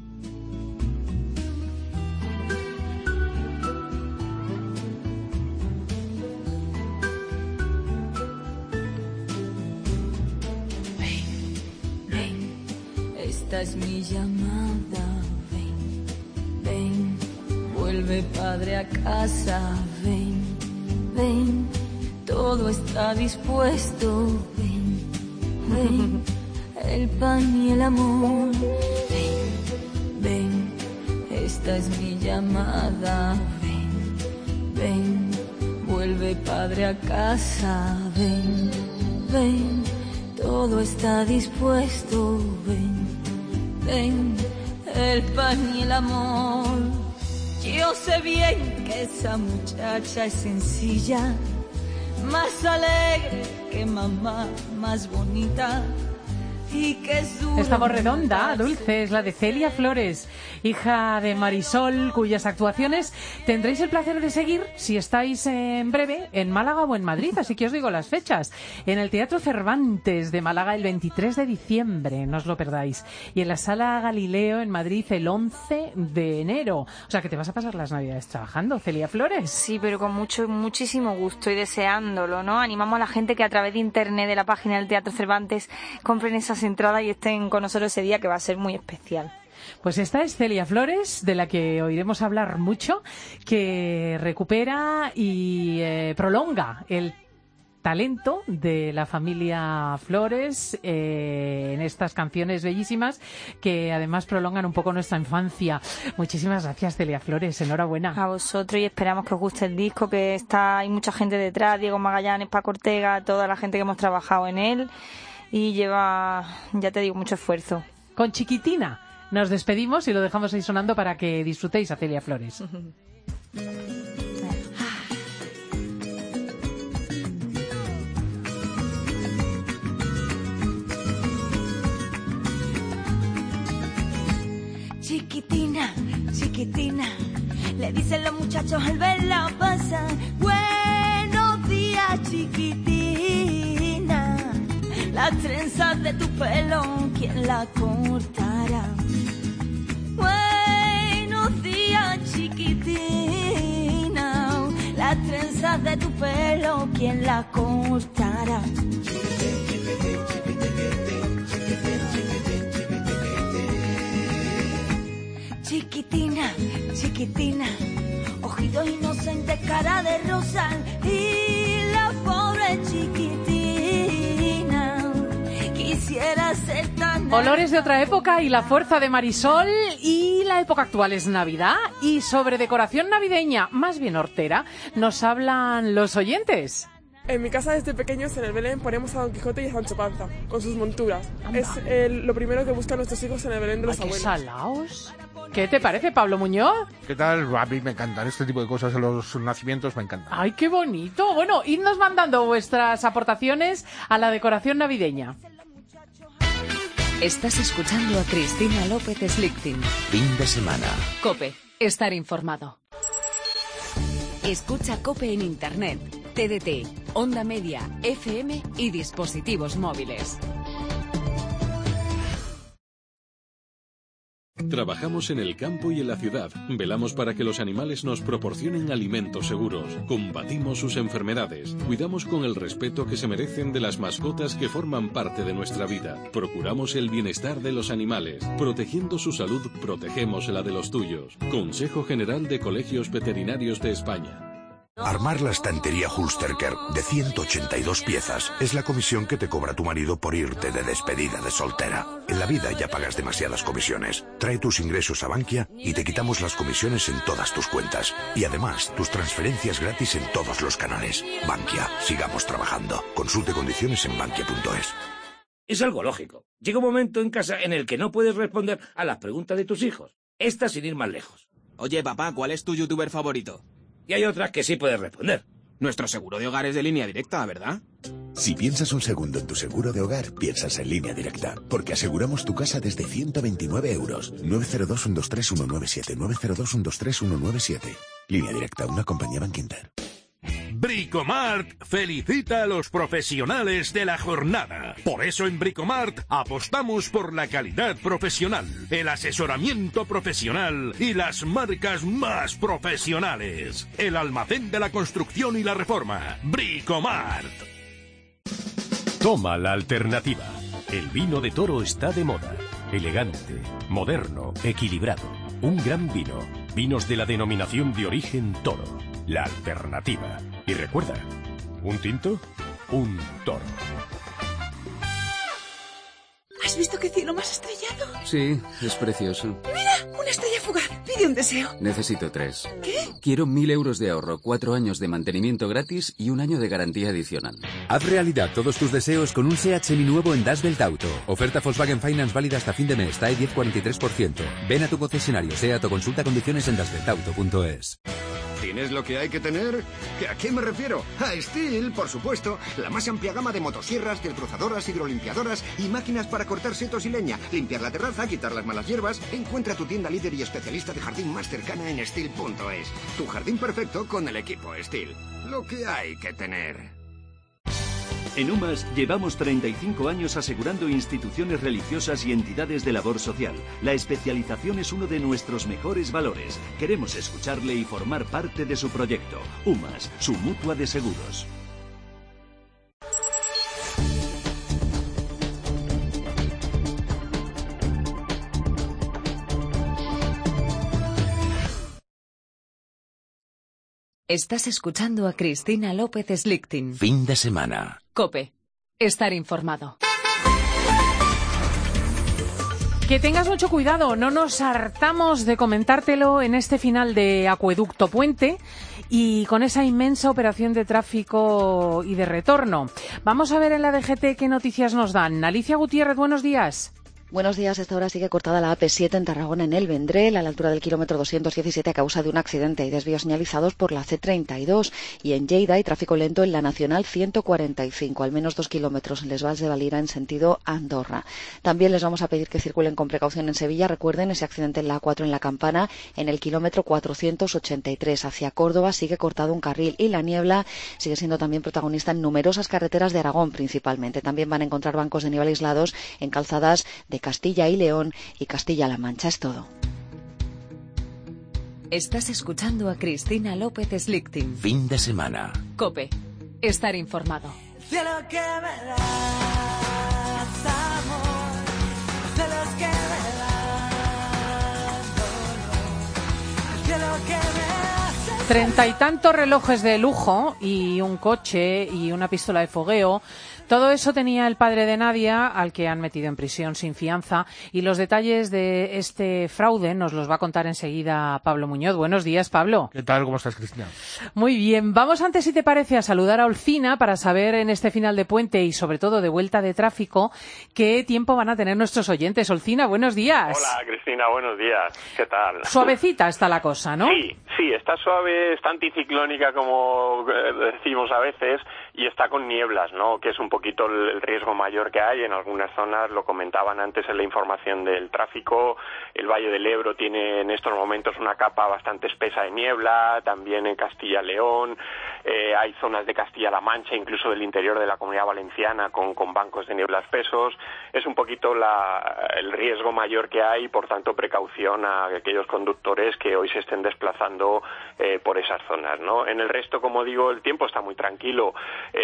Esta es mi llamada, ven, ven, vuelve padre a casa, ven, ven, todo está dispuesto, ven, ven, el pan y el amor, ven, ven, esta es mi llamada, ven, ven, vuelve padre a casa, ven, ven, todo está dispuesto, ven. Ven, el pan y el amor. Yo sé bien que esa muchacha es sencilla, más alegre que mamá, más bonita. Y que es duro. Esta voz redonda, dulce, es la de Celia Flores, hija de Marisol, cuyas actuaciones tendréis el placer de seguir si estáis en breve en Málaga o en Madrid, así que os digo las fechas. En el Teatro Cervantes de Málaga el veintitrés de diciembre, no os lo perdáis, y en la Sala Galileo en Madrid el once de enero. O sea que te vas a pasar las navidades trabajando, Celia Flores. Sí, pero con mucho, muchísimo gusto y deseándolo, ¿no? Animamos a la gente que a través de internet, de la página del Teatro Cervantes, compren esas entradas y estén con nosotros ese día, que va a ser muy especial. Pues esta es Celia Flores, de la que oiremos hablar mucho, que recupera y eh, prolonga el talento de la familia Flores eh, en estas canciones bellísimas que además prolongan un poco nuestra infancia. Muchísimas gracias, Celia Flores, enhorabuena. A vosotros, y esperamos que os guste el disco, que está, hay mucha gente detrás, Diego Magallanes, Paco Ortega, toda la gente que hemos trabajado en él, y lleva, ya te digo, mucho esfuerzo. Con Chiquitina nos despedimos y lo dejamos ahí sonando para que disfrutéis a Celia Flores. Chiquitina, chiquitina, le dicen los muchachos al verla pasar. Buenos días, chiquitina, las trenzas de tu pelo, ¿quién la cortará? Buenos días, chiquitina, las trenzas de tu pelo, ¿quién la cortará? Chiquitina. chiquitina, chiquitina, ojito inocente, cara de rosal, y la pobre chiquitina quisiera ser tan... Olores de otra época y la fuerza de Marisol, y la época actual es Navidad, y sobre decoración navideña, más bien hortera, nos hablan los oyentes. En mi casa desde pequeños en el Belén ponemos a Don Quijote y a Sancho Panza, con sus monturas. Anda. Es el, lo primero que buscan nuestros hijos en el Belén de los Ay, qué abuelos. salaos. ¿Qué te parece, Pablo Muñoz? ¿Qué tal? A mí me encantan este tipo de cosas en los nacimientos, me encantan. ¡Ay, qué bonito! Bueno, idnos mandando vuestras aportaciones a la decoración navideña. Estás escuchando a Cristina López Slichting. Fin de semana. COPE. Estar informado. Escucha COPE en Internet, T D T, Onda Media, F M y dispositivos móviles. Trabajamos en el campo y en la ciudad. Velamos para que los animales nos proporcionen alimentos seguros. Combatimos sus enfermedades. Cuidamos con el respeto que se merecen de las mascotas que forman parte de nuestra vida. Procuramos el bienestar de los animales. Protegiendo su salud, protegemos la de los tuyos. Consejo General de Colegios Veterinarios de España. Armar la estantería Hulsterker de ciento ochenta y dos piezas es la comisión que te cobra tu marido por irte de despedida de soltera. En la vida ya pagas demasiadas comisiones. Trae tus ingresos a Bankia y te quitamos las comisiones en todas tus cuentas. Y además, tus transferencias gratis en todos los canales. Bankia, sigamos trabajando. Consulte condiciones en bankia punto es. Es algo lógico. Llega un momento en casa en el que no puedes responder a las preguntas de tus hijos. Esta sin ir más lejos. Oye, papá, ¿cuál es tu youtuber favorito? Y hay otras que sí puedes responder. Nuestro seguro de hogar es de Línea Directa, ¿verdad? Si piensas un segundo en tu seguro de hogar, piensas en Línea Directa. Porque aseguramos tu casa desde ciento veintinueve euros. nueve cero dos, uno dos tres, uno nueve siete. nueve cero dos, uno dos tres, uno nueve siete. Línea Directa, una compañía Bankinter. Bricomart felicita a los profesionales de la jornada. Por eso en Bricomart apostamos por la calidad profesional, el asesoramiento profesional y las marcas más profesionales. El almacén de la construcción y la reforma. Bricomart. Toma la alternativa. El vino de Toro está de moda. Elegante, moderno, equilibrado. Un gran vino. Vinos de la denominación de origen Toro. La alternativa. Y recuerda, un tinto, un toro. ¿Has visto qué cielo más estrellado? Sí, es precioso. ¡Mira! Una estrella fugaz. Pide un deseo. Necesito tres. ¿Qué? Quiero mil euros de ahorro, cuatro años de mantenimiento gratis y un año de garantía adicional. Haz realidad todos tus deseos con un SEAT seminuevo en Das Delta Auto. Oferta Volkswagen Finance válida hasta fin de mes. T A E diez cuarenta y tres por ciento. Ven a tu concesionario SEAT o consulta condiciones en das delta auto punto es. ¿Tienes lo que hay que tener? ¿A qué me refiero? A Stihl, por supuesto. La más amplia gama de motosierras, desbrozadoras, hidrolimpiadoras y máquinas para cortar setos y leña, limpiar la terraza, quitar las malas hierbas. Encuentra tu tienda líder y especialista de jardín más cercana en Stihl punto es. Tu jardín perfecto con el equipo Stihl. Lo que hay que tener. En UMAS llevamos treinta y cinco años asegurando instituciones religiosas y entidades de labor social. La especialización es uno de nuestros mejores valores. Queremos escucharle y formar parte de su proyecto. UMAS, su mutua de seguros. Estás escuchando a Cristina López Slichting. Fin de semana. COPE. Estar informado. Que tengas mucho cuidado, no nos hartamos de comentártelo en este final de Acueducto Puente y con esa inmensa operación de tráfico y de retorno. Vamos a ver en la D G T qué noticias nos dan. Alicia Gutiérrez, buenos días. Buenos días. A esta hora sigue cortada la A P siete en Tarragona, en el Vendrell, a la altura del kilómetro doscientos diecisiete a causa de un accidente. Hay desvíos señalizados por la C treinta y dos. Y en Lleida hay tráfico lento en la Nacional ciento cuarenta y cinco, al menos dos kilómetros en Les Valls de Valira en sentido Andorra. También les vamos a pedir que circulen con precaución en Sevilla. Recuerden ese accidente en la A cuatro en La Campana, en el kilómetro cuatrocientos ochenta y tres. Hacia Córdoba sigue cortado un carril y la niebla sigue siendo también protagonista en numerosas carreteras de Aragón principalmente. También van a encontrar bancos de niebla aislados en calzadas de Castilla y León y Castilla-La Mancha. Es todo. Estás escuchando a Cristina López Slichting. Fin de semana. COPE. Estar informado. Cielo que me das amor, celos que me das dolor. Treinta y tantos relojes de lujo y un coche y una pistola de fogueo. Todo eso tenía el padre de Nadia, al que han metido en prisión sin fianza. Y los detalles de este fraude nos los va a contar enseguida Pablo Muñoz. Buenos días, Pablo. ¿Qué tal? ¿Cómo estás, Cristina? Muy bien. Vamos antes, si te parece, a saludar a Olcina para saber en este final de puente y sobre todo de vuelta de tráfico qué tiempo van a tener nuestros oyentes. Olcina, buenos días. Hola, Cristina, buenos días. ¿Qué tal? Suavecita está la cosa, ¿no? Sí, sí, está suave, está anticiclónica, como decimos a veces, y está con nieblas, ¿no? Que es un poquito el riesgo mayor que hay en algunas zonas. Lo comentaban antes en la información del tráfico. El Valle del Ebro tiene en estos momentos una capa bastante espesa de niebla, también en Castilla-León. Eh, hay zonas de Castilla-La Mancha, incluso del interior de la Comunidad Valenciana, con, con bancos de niebla espesos. Es un poquito la, el riesgo mayor que hay, por tanto, precaución a aquellos conductores que hoy se estén desplazando eh, por esas zonas, ¿no? En el resto, como digo, el tiempo está muy tranquilo.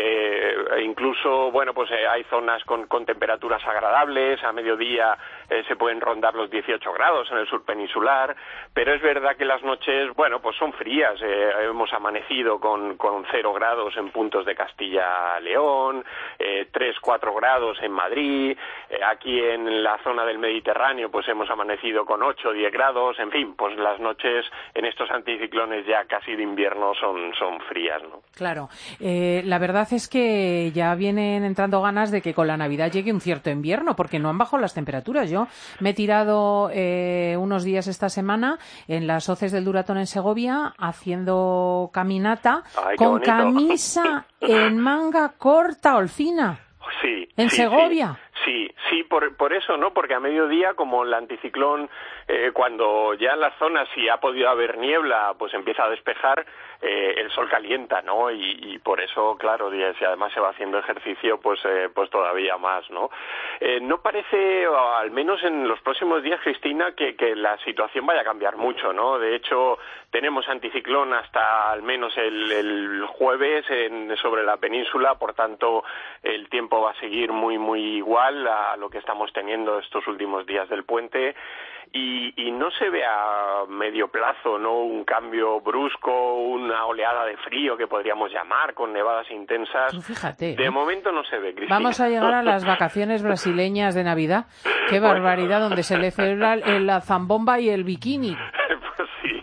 Eh, incluso, bueno, pues eh, hay zonas con, con temperaturas agradables. A mediodía eh, se pueden rondar los dieciocho grados en el sur peninsular, pero es verdad que las noches, bueno, pues son frías. Eh, hemos amanecido con, con cero grados en puntos de Castilla-León, eh, tres, cuatro grados en Madrid. Eh, aquí en la zona del Mediterráneo, pues hemos amanecido con ocho, diez grados. En fin, pues las noches en estos anticiclones ya casi de invierno son, son frías, ¿no? Claro. Eh, la verdad es que ya vienen entrando ganas de que con la Navidad llegue un cierto invierno, porque no han bajado las temperaturas. Yo me he tirado eh, unos días esta semana en las hoces del Duratón en Segovia haciendo caminata. Ay, con bonito. Camisa en manga corta, Olcina. Sí. En sí, Segovia. Sí, sí, por, por eso, ¿no? Porque a mediodía, como el anticiclón, eh, cuando ya en las zonas, si ha podido haber niebla, pues empieza a despejar, eh, el sol calienta, ¿no? Y, y por eso, claro, si además se va haciendo ejercicio, pues eh, pues todavía más, ¿no? Eh, no parece, o al menos en los próximos días, Cristina, que, que la situación vaya a cambiar mucho, ¿no? De hecho, tenemos anticiclón hasta al menos el, el jueves en, sobre la península, por tanto, el tiempo va a seguir muy, muy igual a lo que estamos teniendo estos últimos días del puente. Y, y no se ve a medio plazo, ¿no? Un cambio brusco, una oleada de frío que podríamos llamar, con nevadas intensas. Tú fíjate. De ¿eh? momento no se ve, Cristina. Vamos a llegar a las vacaciones brasileñas de Navidad. Qué barbaridad, donde se le celebra la zambomba y el bikini. Pues sí.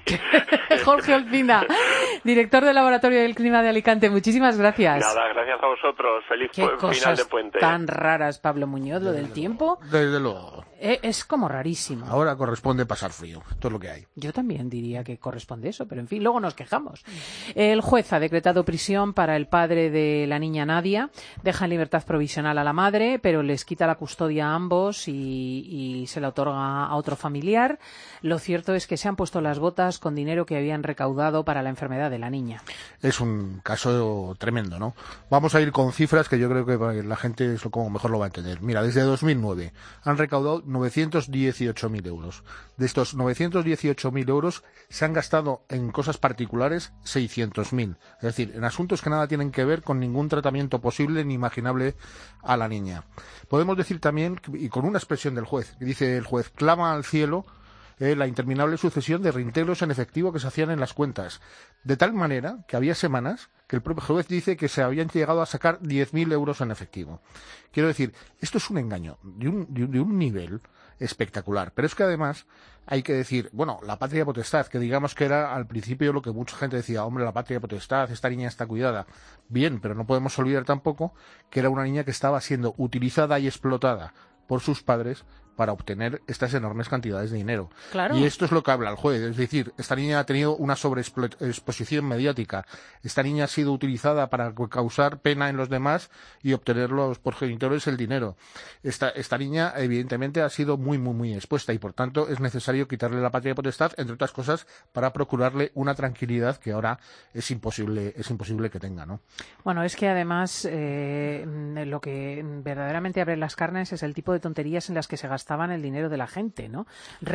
Jorge Olcina, director del Laboratorio del Clima de Alicante, muchísimas gracias. Nada, gracias a vosotros. Feliz Qué pu- cosas final de puente. tan raras, Pablo Muñoz, lo del tiempo. Desde luego. Eh, Es como rarísimo. Ahora corresponde pasar frío. Esto es lo que hay. Yo también diría que corresponde eso, pero en fin, luego nos quejamos. El juez ha decretado prisión para el padre de la niña Nadia, deja en libertad provisional a la madre, pero les quita la custodia a ambos y, y se la otorga a otro familiar. Lo cierto es que se han puesto las botas con dinero que habían recaudado para la enfermedad de la niña. Es un caso tremendo, ¿no? Vamos a ir con cifras que yo creo que la gente es como mejor lo va a entender. Mira, desde dos mil nueve han recaudado novecientos dieciocho mil euros. De estos novecientos dieciocho mil euros se han gastado en cosas particulares seiscientos mil. Es decir, en asuntos que nada tienen que ver con ningún tratamiento posible ni imaginable a la niña. Podemos decir también, y con una expresión del juez, que dice el juez, clama al cielo Eh, la interminable sucesión de reintegros en efectivo que se hacían en las cuentas, de tal manera que había semanas que el propio juez dice que se habían llegado a sacar diez mil euros en efectivo. Quiero decir, esto es un engaño de un, de un, de un nivel espectacular, pero es que además hay que decir, bueno, la patria potestad, que digamos que era al principio lo que mucha gente decía, hombre, la patria potestad, esta niña está cuidada. Bien, pero no podemos olvidar tampoco que era una niña que estaba siendo utilizada y explotada por sus padres para obtener estas enormes cantidades de dinero. Claro. Y esto es lo que habla el juez. Es decir, esta niña ha tenido una sobreexposición mediática. Esta niña ha sido utilizada para causar pena en los demás y obtener los progenitores el dinero. Esta, esta niña, evidentemente, ha sido muy, muy, muy expuesta y, por tanto, es necesario quitarle la patria potestad, entre otras cosas, para procurarle una tranquilidad que ahora es imposible, es imposible que tenga, ¿no? Bueno, es que además eh, lo que verdaderamente abre las carnes es el tipo de tonterías en las que se gasta gastaban el dinero de la gente, ¿no?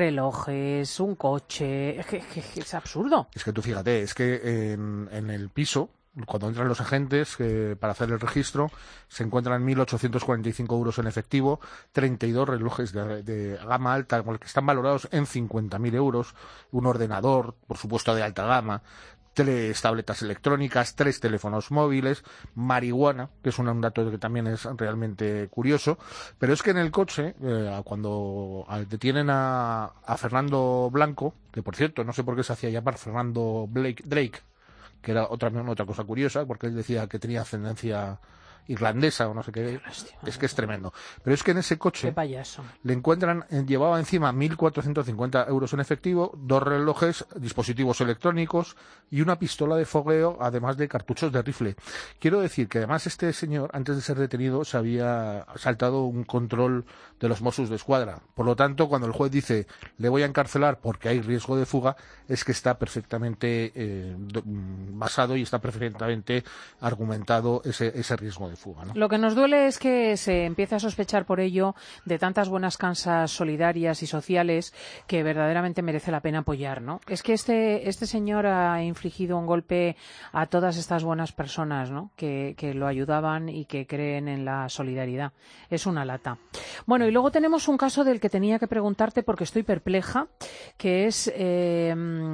Relojes, un coche, es que, que, que es absurdo. Es que tú fíjate, es que en, en el piso cuando entran los agentes eh, para hacer el registro, se encuentran mil ochocientos cuarenta y cinco euros en efectivo, treinta y dos relojes de, de gama alta, que están valorados en cincuenta mil euros, un ordenador, por supuesto, de alta gama, tres tabletas electrónicas, tres teléfonos móviles, marihuana, que es un dato que también es realmente curioso, pero es que en el coche, eh, cuando detienen a, a Fernando Blanco, que por cierto, no sé por qué se hacía llamar Fernando Blake, Drake, que era otra, otra cosa curiosa, porque él decía que tenía ascendencia irlandesa o no sé qué, hostia, es que es tremendo. Pero es que en ese coche le encuentran, llevaba encima mil cuatrocientos cincuenta euros en efectivo, dos relojes, dispositivos electrónicos y una pistola de fogueo, además de cartuchos de rifle. Quiero decir que además este señor, antes de ser detenido, se había saltado un control de los Mossos de Escuadra. Por lo tanto, cuando el juez dice le voy a encarcelar porque hay riesgo de fuga, es que está perfectamente eh, basado y está perfectamente argumentado ese, ese riesgo de fuga, ¿no? Lo que nos duele es que se empiece a sospechar por ello de tantas buenas causas solidarias y sociales que verdaderamente merece la pena apoyar, ¿no? Es que este este señor ha infligido un golpe a todas estas buenas personas, ¿no? Que, que lo ayudaban y que creen en la solidaridad. Es una lata. Bueno, y luego tenemos un caso del que tenía que preguntarte porque estoy perpleja, que es eh,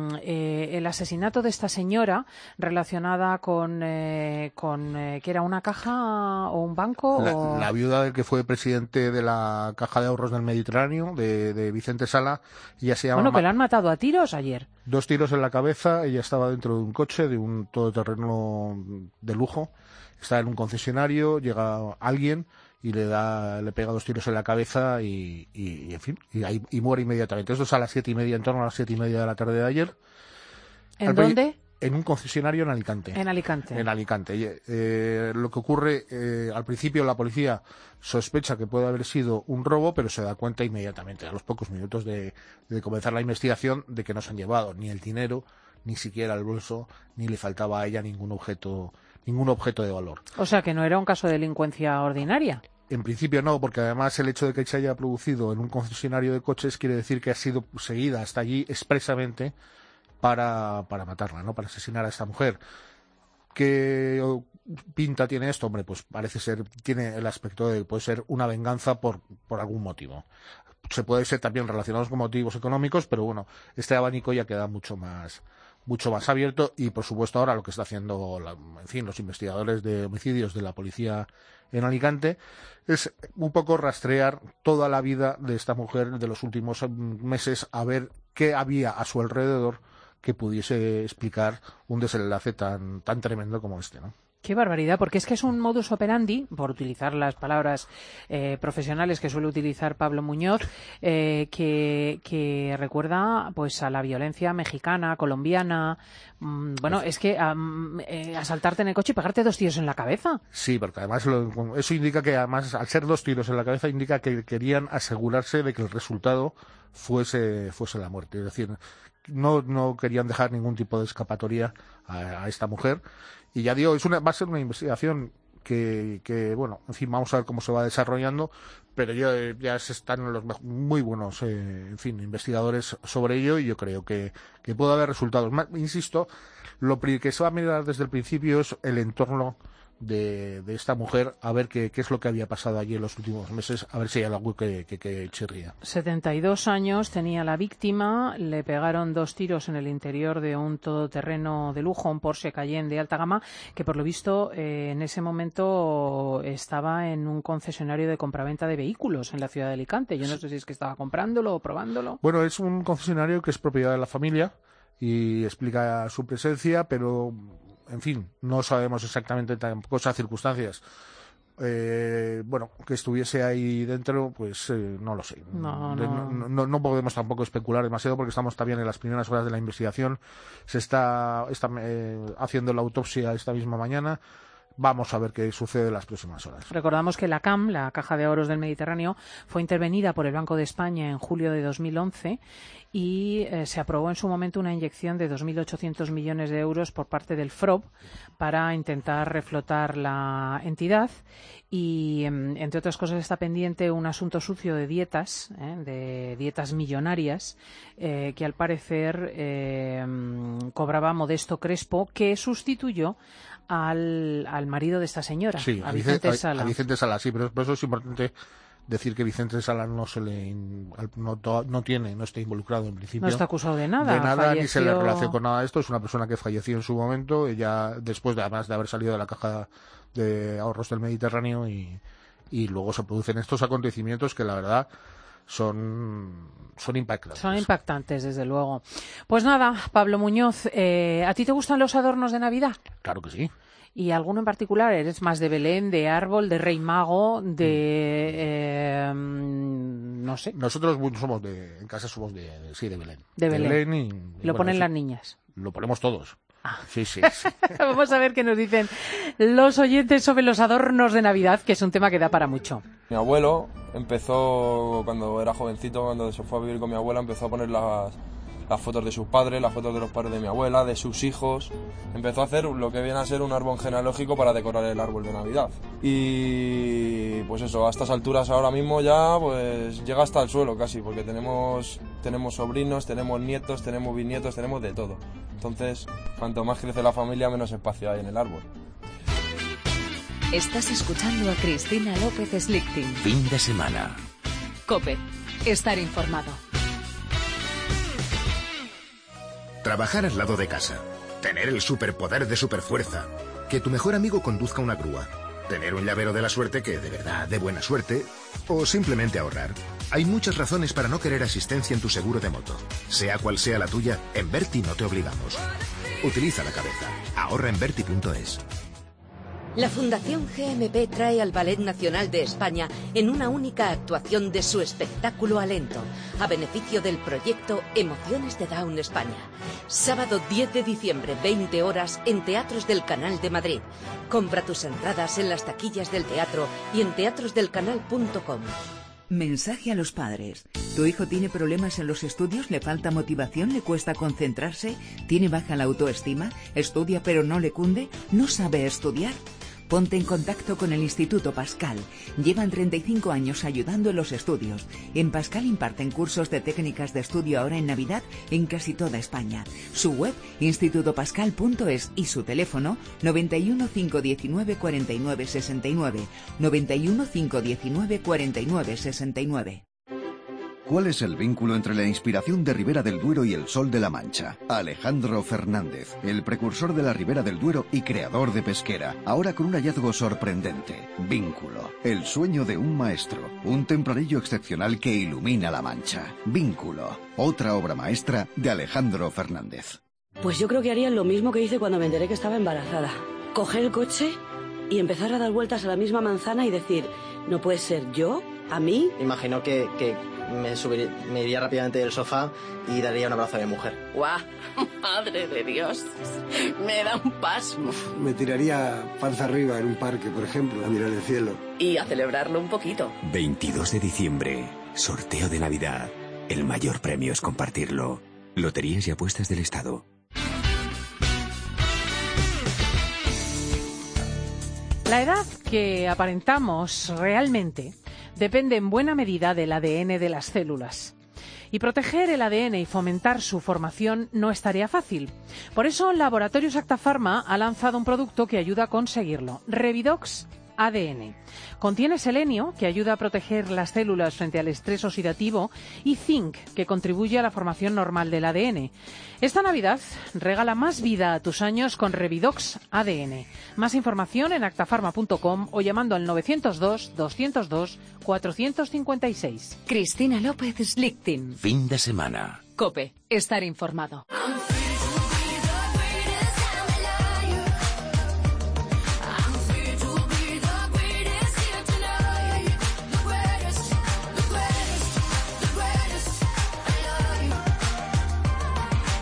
eh, el asesinato de esta señora relacionada con, eh, con eh, que era una caja o un banco. La, o... la viuda del que fue presidente de la Caja de Ahorros del Mediterráneo, de, de Vicente Sala, ella se llama... Bueno, que la han matado a tiros ayer. Dos tiros en la cabeza, ella estaba dentro de un coche, de un todoterreno de lujo, está en un concesionario, llega alguien y le da, le pega dos tiros en la cabeza y, y, y en fin, y, ahí, y muere inmediatamente. Esto es a las siete y media, en torno a las siete y media de la tarde de ayer. ¿En Al dónde? En un concesionario en Alicante. En Alicante. En Alicante. Eh, lo que ocurre, eh, al principio la policía sospecha que puede haber sido un robo, pero se da cuenta inmediatamente, a los pocos minutos de, de comenzar la investigación, de que no se han llevado ni el dinero, ni siquiera el bolso, ni le faltaba a ella ningún objeto, ningún objeto de valor. O sea, que no era un caso de delincuencia ordinaria. En principio no, porque además el hecho de que se haya producido en un concesionario de coches quiere decir que ha sido seguida hasta allí expresamente para, para matarla, ¿no? Para asesinar a esta mujer. ¿Qué pinta tiene esto? Hombre, pues parece ser, tiene el aspecto de puede ser una venganza por, por algún motivo. Se puede ser también relacionados con motivos económicos, pero bueno, este abanico ya queda mucho más mucho más abierto y por supuesto ahora lo que está haciendo la, en fin, los investigadores de homicidios de la policía en Alicante es un poco rastrear toda la vida de esta mujer de los últimos meses, a ver qué había a su alrededor que pudiese explicar un desenlace tan tan tremendo como este, ¿no? Qué barbaridad, porque es que es un modus operandi, por utilizar las palabras eh, profesionales que suele utilizar Pablo Muñoz, eh, que, que recuerda pues a la violencia mexicana, colombiana. Mmm, bueno, es que um, eh, asaltarte en el coche y pegarte dos tiros en la cabeza. Sí, porque además lo, eso indica que además al ser dos tiros en la cabeza indica que querían asegurarse de que el resultado fuese fuese la muerte, es decir, no no querían dejar ningún tipo de escapatoria a, a esta mujer. Y ya digo, es una, va a ser una investigación que, que, bueno, en fin, vamos a ver cómo se va desarrollando, pero ya, ya se están los muy buenos, eh, en fin, investigadores sobre ello y yo creo que, que puede haber resultados. Más, insisto, lo que se va a mirar desde el principio es el entorno de, de esta mujer, a ver qué, qué es lo que había pasado allí en los últimos meses, a ver si hay algo que, que, que chirría. setenta y dos años tenía la víctima, le pegaron dos tiros en el interior de un todoterreno de lujo, un Porsche Cayenne de alta gama, que por lo visto eh, en ese momento estaba en un concesionario de compraventa de vehículos en la ciudad de Alicante. Yo no sé si es que estaba comprándolo o probándolo. Bueno, es un concesionario que es propiedad de la familia y explica su presencia, pero en fin, no sabemos exactamente tampoco esas circunstancias. Eh, bueno, que estuviese ahí dentro, pues eh, no lo sé. No, de, no. No, no, no podemos tampoco especular demasiado porque estamos también en las primeras horas de la investigación. Se está, está eh, haciendo la autopsia esta misma mañana. Vamos a ver qué sucede en las próximas horas. Recordamos que la C A M, la Caja de Ahorros del Mediterráneo, fue intervenida por el Banco de España en julio de dos mil once y eh, se aprobó en su momento una inyección de dos mil ochocientos millones de euros por parte del F R O B para intentar reflotar la entidad y, entre otras cosas, está pendiente un asunto sucio de dietas, ¿eh? de dietas millonarias, eh, que al parecer eh, cobraba Modesto Crespo, que sustituyó al, al marido de esta señora, sí, a Vicente a, Sala. A Vicente Sala, sí, pero por eso es importante decir que Vicente Sala no se le no, no tiene, no está involucrado en principio. No está acusado de nada. De nada, falleció... ni se le relaciona con nada de esto. Es una persona que falleció en su momento, ella después de además de haber salido de la caja de ahorros del Mediterráneo, y, y luego se producen estos acontecimientos que la verdad son son impactantes. Son impactantes, desde luego. Pues nada, Pablo Muñoz, eh, ¿a ti te gustan los adornos de Navidad? Claro que sí. ¿Y alguno en particular? ¿Eres más de Belén, de árbol, de Rey Mago, de... Eh, no sé? Nosotros somos de... En casa somos de... de sí, de Belén. De Belén. De Belén y, y ¿Lo bueno, ponen sí, las niñas? Lo ponemos todos. Ah. Sí, sí, sí. Vamos a ver qué nos dicen los oyentes sobre los adornos de Navidad, que es un tema que da para mucho. Mi abuelo empezó, cuando era jovencito, cuando se fue a vivir con mi abuela, empezó a poner las... las fotos de sus padres, las fotos de los padres de mi abuela, de sus hijos. Empezó a hacer lo que viene a ser un árbol genealógico para decorar el árbol de Navidad. Y pues eso, a estas alturas ahora mismo ya pues llega hasta el suelo casi, porque tenemos, tenemos sobrinos, tenemos nietos, tenemos bisnietos, tenemos de todo. Entonces, cuanto más crece la familia, menos espacio hay en el árbol. Estás escuchando a Cristina López Slichting. Fin de semana. COPE. Estar informado. Trabajar al lado de casa, tener el superpoder de superfuerza, que tu mejor amigo conduzca una grúa, tener un llavero de la suerte que de verdad dé buena suerte, o simplemente ahorrar. Hay muchas razones para no querer asistencia en tu seguro de moto. Sea cual sea la tuya, en Berti no te obligamos. Utiliza la cabeza. Ahorra en Berti punto es. La Fundación G M P trae al Ballet Nacional de España en una única actuación de su espectáculo Alento, a beneficio del proyecto Emociones de Down España. Sábado diez de diciembre, veinte horas, en Teatros del Canal de Madrid. Compra tus entradas en las taquillas del teatro y en teatros del canal punto com. Mensaje a los padres. ¿Tu hijo tiene problemas en los estudios? ¿Le falta motivación? ¿Le cuesta concentrarse? ¿Tiene baja la autoestima? ¿Estudia pero no le cunde? ¿No sabe estudiar? Ponte en contacto con el Instituto Pascal. Llevan treinta y cinco años ayudando en los estudios. En Pascal imparten cursos de técnicas de estudio ahora en Navidad en casi toda España. Su web, instituto pascal punto es, y su teléfono, noventa y uno, cinco diecinueve, cuarenta y nueve sesenta y nueve. noventa y uno, cinco diecinueve, cuarenta y nueve sesenta y nueve. ¿Cuál es el vínculo entre la inspiración de Ribera del Duero y el Sol de la Mancha? Alejandro Fernández, el precursor de la Ribera del Duero y creador de Pesquera, ahora con un hallazgo sorprendente. Vínculo, el sueño de un maestro, un tempranillo excepcional que ilumina la Mancha. Vínculo, otra obra maestra de Alejandro Fernández. Pues yo creo que haría lo mismo que hice cuando me enteré que estaba embarazada. Coger el coche y empezar a dar vueltas a la misma manzana y decir, no puede ser yo, a mí. Imagino que... que... Me, subiría, me iría rápidamente del sofá y daría un abrazo a mi mujer. ¡Guau! ¡Madre de Dios! Me da un pasmo. Uf, me tiraría panza arriba en un parque, por ejemplo, a mirar el cielo. Y a celebrarlo un poquito. veintidós de diciembre, sorteo de Navidad. El mayor premio es compartirlo. Loterías y apuestas del Estado. La edad que aparentamos realmente depende en buena medida del A D N de las células. Y proteger el A D N y fomentar su formación no es tarea fácil. Por eso, Laboratorios Acta Pharma ha lanzado un producto que ayuda a conseguirlo. Revidox A D N. Contiene selenio, que ayuda a proteger las células frente al estrés oxidativo, y zinc, que contribuye a la formación normal del A D N. Esta Navidad regala más vida a tus años con Revidox A D N. Más información en actafarma punto com o llamando al novecientos dos, doscientos dos, cuatrocientos cincuenta y seis. Cristina López Slichting. Fin de semana. COPE. Estar informado.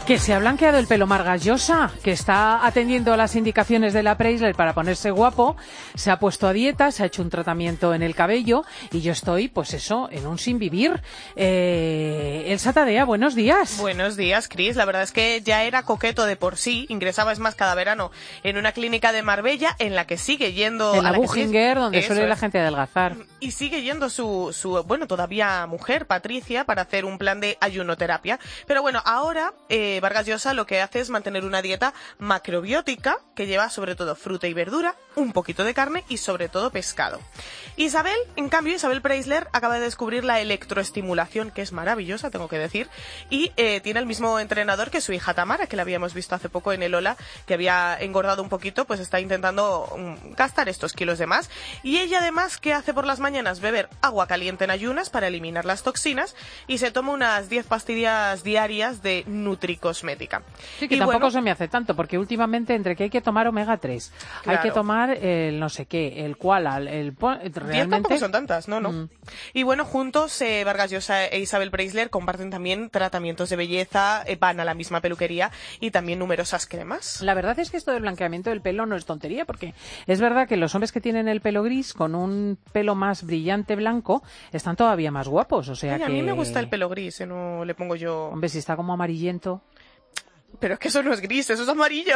Que se ha blanqueado el pelo Vargas Llosa, que está atendiendo a las indicaciones de la Preisler para ponerse guapo, se ha puesto a dieta, se ha hecho un tratamiento en el cabello y yo estoy, pues eso, en un sin vivir. Eh, Elsa Tadea, buenos días. Buenos días, Cris. La verdad es que ya era coqueto de por sí, ingresaba es más cada verano en una clínica de Marbella en la que sigue yendo... En la, a la Buchinger, donde Eso suele es. la gente adelgazar. Y sigue yendo su, su, bueno, todavía mujer, Patricia, para hacer un plan de ayunoterapia. Pero bueno, ahora eh, Vargas Llosa lo que hace es mantener una dieta macrobiótica que lleva sobre todo fruta y verdura, un poquito de carne y sobre todo pescado. Isabel, en cambio, Isabel Preisler acaba de descubrir la electroestimulación, que es maravillosa, tengo que decir, y eh, tiene el mismo entrenador que su hija Tamara, que la habíamos visto hace poco en el Ola, que había engordado un poquito, pues está intentando um, gastar estos kilos de más. Y ella además, ¿qué hace por las mañanas? Beber agua caliente en ayunas para eliminar las toxinas y se toma unas diez pastillas diarias de Nutricosmética. Sí, que y tampoco bueno, se me hace tanto, porque últimamente entre que hay que tomar omega tres, Claro. hay que tomar el no sé qué, el koala, el, el po- diez realmente... tampoco son tantas, no, no. Mm. Y bueno, juntos eh, Vargas Llosa e Isabel Preisler comparten también tratamientos de belleza, eh, van a la misma peluquería y también numerosas cremas. La verdad es que esto del blanqueamiento del pelo no es tontería, porque es verdad que los hombres que tienen el pelo gris con un pelo más brillante blanco están todavía más guapos, o sea Oye, que... a mí me gusta el pelo gris, eh, no le pongo yo... Hombre, si está como amarillento... Pero es que eso no es gris, eso es amarillo.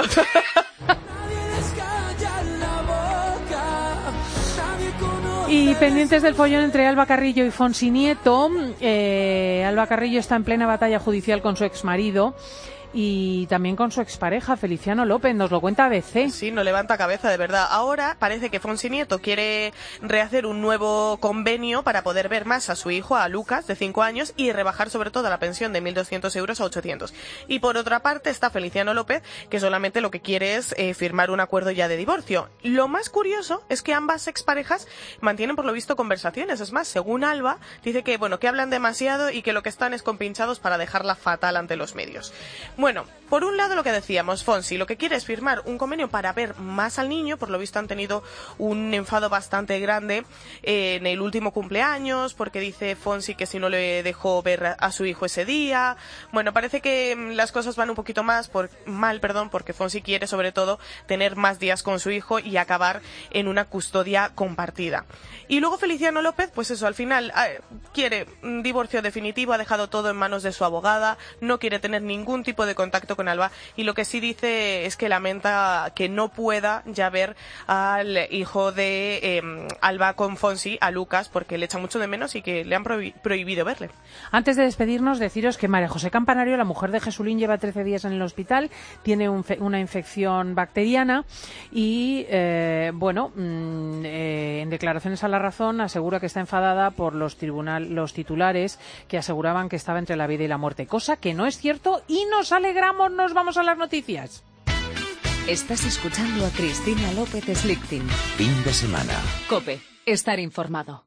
Y pendientes del follón entre Alba Carrillo y Fonsi Nieto, eh, Alba Carrillo está en plena batalla judicial con su exmarido y también con su expareja, Feliciano López, nos lo cuenta A B C. Sí, no levanta cabeza, de verdad. Ahora parece que Fonsi Nieto quiere rehacer un nuevo convenio para poder ver más a su hijo, a Lucas, de cinco años, y rebajar sobre todo la pensión de mil doscientos euros a ochocientos. Y por otra parte está Feliciano López, que solamente lo que quiere es eh, firmar un acuerdo ya de divorcio. Lo más curioso es que ambas exparejas mantienen por lo visto conversaciones. Es más, según Alba, dice que, bueno, que hablan demasiado y que lo que están es compinchados para dejarla fatal ante los medios. Bueno, por un lado lo que decíamos, Fonsi lo que quiere es firmar un convenio para ver más al niño, por lo visto han tenido un enfado bastante grande eh, en el último cumpleaños, porque dice Fonsi que si no le dejó ver a su hijo ese día. Bueno, parece que mm, las cosas van un poquito más por, mal, perdón, porque Fonsi quiere sobre todo tener más días con su hijo y acabar en una custodia compartida. Y luego Feliciano López, pues eso, al final eh, quiere un divorcio definitivo, ha dejado todo en manos de su abogada, no quiere tener ningún tipo de contacto con Alba y lo que sí dice es que lamenta que no pueda ya ver al hijo de eh, Alba con Fonsi, a Lucas, porque le echa mucho de menos y que le han prohi- prohibido verle. Antes de despedirnos, deciros que María José Campanario, la mujer de Jesulín, lleva trece días en el hospital, tiene un fe- una infección bacteriana y, eh, bueno, mmm, eh, en declaraciones a La Razón asegura que está enfadada por los, tribunal, los titulares que aseguraban que estaba entre la vida y la muerte, cosa que no es cierto y nos alegramos, nos vamos a las noticias. Estás escuchando a Cristina López Slichting. Fin de semana. COPE, estar informado.